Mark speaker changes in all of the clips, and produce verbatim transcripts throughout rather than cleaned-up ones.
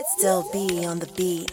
Speaker 1: Still be on the beat.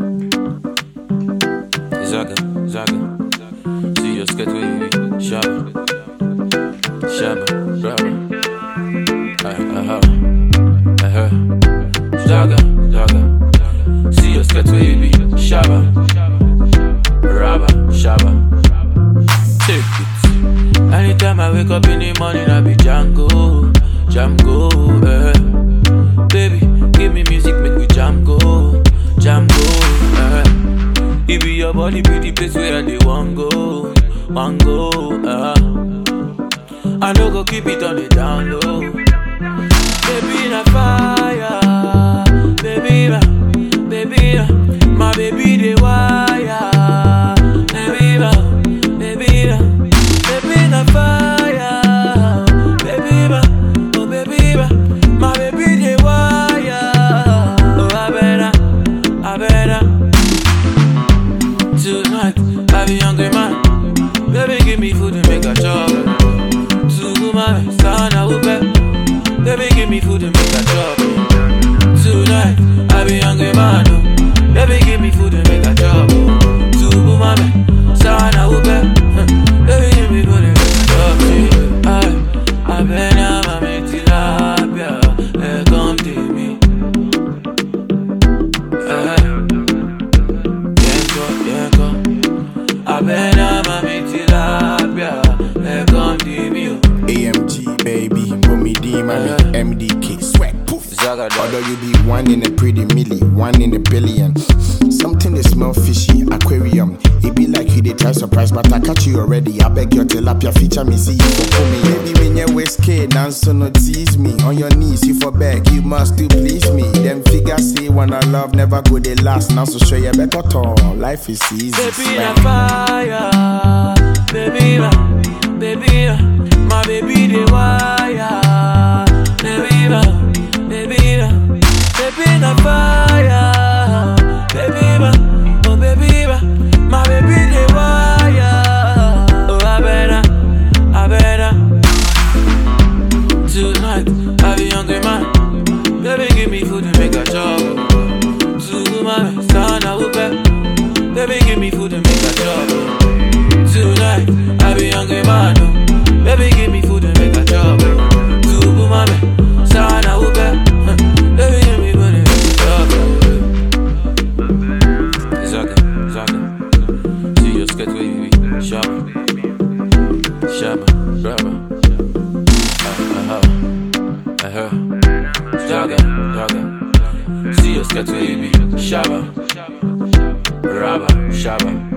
Speaker 2: Zaga, Zaga. See your skate wavy. Shabba, Shabba, Shabba. Uh-huh, uh-huh. Zaga, Zaga. See your skate wavy. Shabba, Rabba, Shabba. Take it. Anytime I wake up in the morning, I be Django, Django, eh. Baby, give me music, make me jam go, jam go, eh. It be your body, be the place where they want go, want go, eh. I no go keep it on the down low. Baby, na fire, baby, na, baby, na, my baby, the wire, baby, na, baby, na, baby, na fire, baby, na, oh baby, na, my baby, the wire, oh I better, I better. Tonight, I be hungry man, baby, give me food and make a chop. To my son, I will bet. Baby, give me food and make a chop. Tonight, I be hungry man. Baby, give me food and make a chop. To my son, I will bet. Baby, give me food and make a chop. I, I been a mame tilapia. Eh, come to me. Eh, yenko, yenko. I been a mame tilapia. Eh, come to me.
Speaker 3: A M G baby, Bumi D, mommy, M D K, sweat, poof. Although you be one in a pretty milli, one in a billion. Something that smell fishy, aquarium. It be like you they try surprise, but I catch you already. I beg your tilapia feature me, see you for me. Baby, when you whiskey, dance so no tease me. On your knees, you for beg, you must still please me. Them figures say when I love never go they last. Now so show you better tall, life is easy.
Speaker 2: Baby, na fire, baby, na, baby, na. My baby, the wire, baby, na, baby, na, baby, na fire, baby, na, oh baby, na, my baby, the wire, oh I better, I better. Tonight, I be hungry man, baby, give me food and make a chop. To my son, I will bet, baby, give me food and make a chop. Tonight, I be hungry man. Baby, give me food and make a job. To my son, I will bet. Baby, give me food and make a job. Zaga, Zaga. See your skate wavy. Shabba, Shabba, Shabba. Uh-huh, uh-huh. Zaga, Zaga. See your skate wavy. Shabba, Rabba, Shabba.